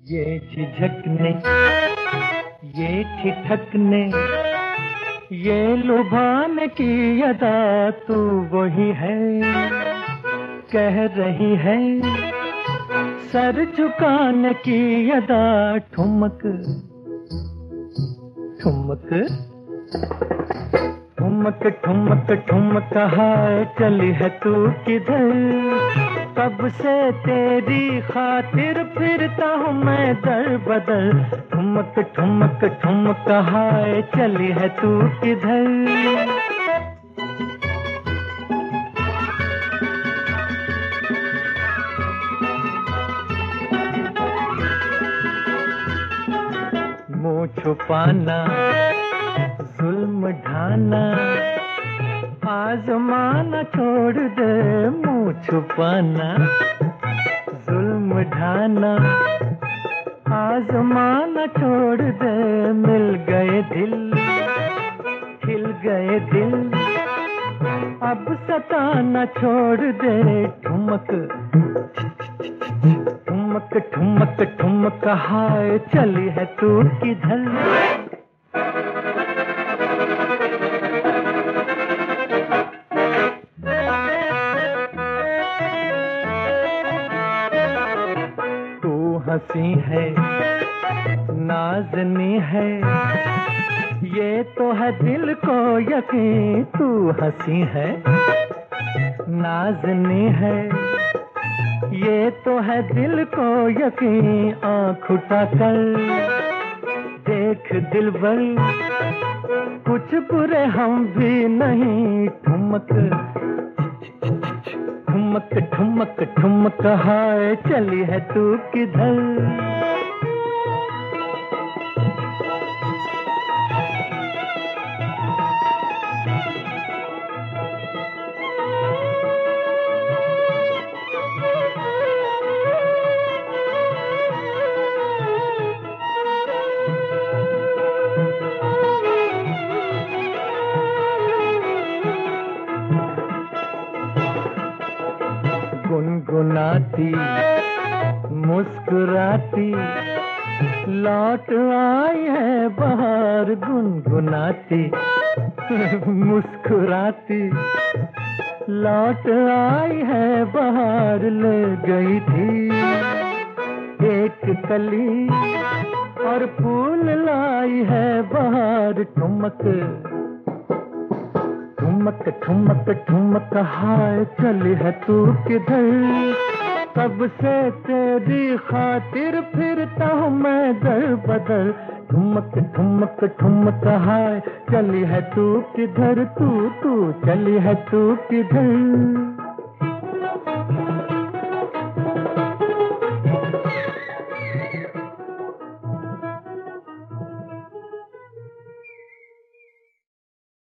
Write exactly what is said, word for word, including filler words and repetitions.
ये झिझकने, ये ठिठकने, ये लुभाने की अदा तू वही है, कह रही है सर झुकाने की अदा। ठुमक ठुमक ठुमक ठुमक ठुमक हाय चली है तू किधर, कब से तेरी खातिर फिरता हूँ मैं दर बदर। ठुमक ठुमक ठुमक हाय चली है तू किधर। मुँह छुपाना, जुल्म ढाना, आजमाना छोड़ दे। मुँह छुपाना, जुल्म ढाना, आजमाना छोड़ दे। मिल गए दिल, खिल गए दिल, अब सताना छोड़ दे। ठुमक ठुमक ठुमक ठुमक हाय चली है तू किधर। हंसी है, नाज़नी है, ये तो है दिल को यकीन। तू हंसी है, नाज़नी है, ये तो है दिल को यकीन। आँख उठा कर देख दिलबर, कुछ बुरे हम भी नहीं। ठुमक ठुमक ठुमक ठुमक हाय चली है तू किधर। गुनगुनाती मुस्कुराती लौट आई है बहार। गुनगुनाती मुस्कुराती लौट आई है बहार। ले गई थी एक कली और फूल लाई है बहार। ठुमक ठुमक ठुमक ठुमक हाय चली है तू किधर, कब से तेरी खातिर फिरता हूँ मैं दर बदर। ठुमक ठुमक ठुमक हाय चली है तू किधर, तू तू चली है तू किधर।